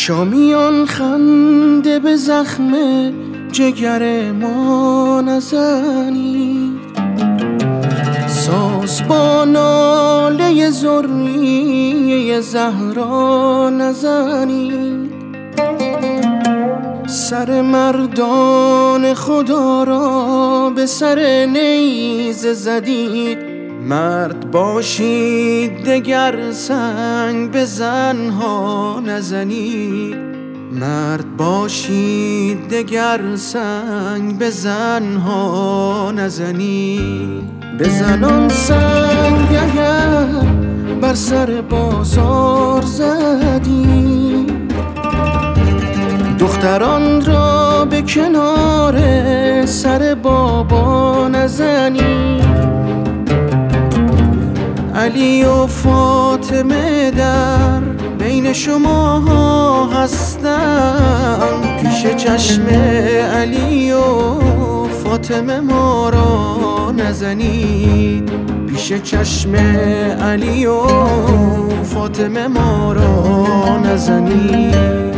شامیان خنده به زخم جگر ما نزنید، ساز با ناله ذریه زهرا نزنید. سر مردان خدا را به سر نیزه زدید، مرد باشید دگر سنگ به زنها نزنید. مرد باشید دگر سنگ به زنها نزنید. به زنان سنگ اگر بر سر بازار زدید، دختران را به کنار سر بابا نزنید. علی و فاطمه در بین شما هستند، پیش چشم علی و فاطمه ما را نزنید. پیش چشم علی و فاطمه ما را نزنید.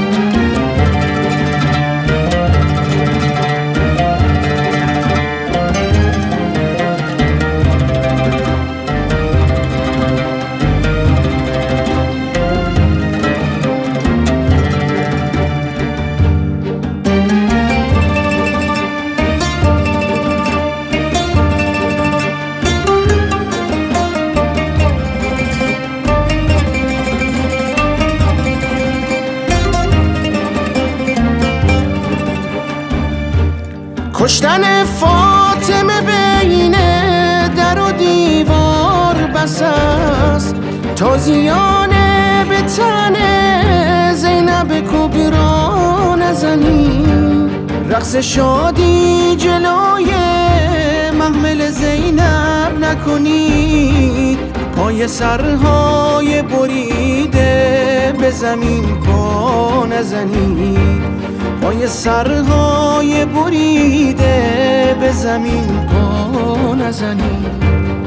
کشتن فاطمه بین در و دیوار بس است، تازیانه به تن زینب کبرا نزنید. رقص شادی جلوی محمل زینب نکنید، پای سرهای بریده به زمین پا نزنید. پای سرهای بریده به زمین پا نزنید.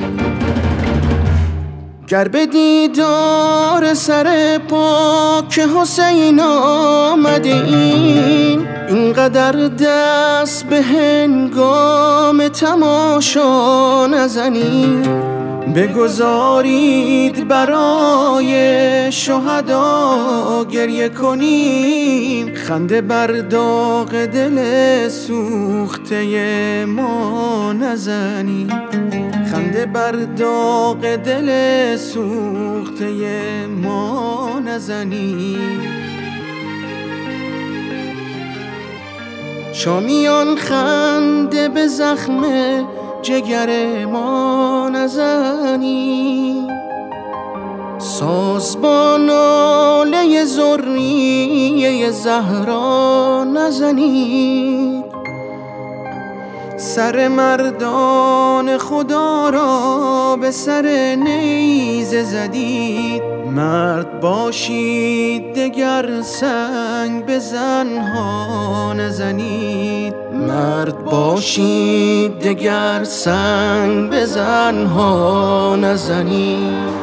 گر به دیدار سر پاک حسین آمده این، اینقدر دست به هنگام تماشا نزنید. بگذارید برای شهدا گریه کنیم، خنده بر داغ دل سوخته ما نزنید. خنده بر داغ دل سوخته ما نزنید. شامیان خنده به زخم جگر ما نزنید، ساز با ناله ذریه زهرا نزنید. سر مردان خدا را به سر نیزه زدید، مرد باشید دگر سنگ به زنها نزنید. مرد باشید دگر سنگ به زنها نزنید.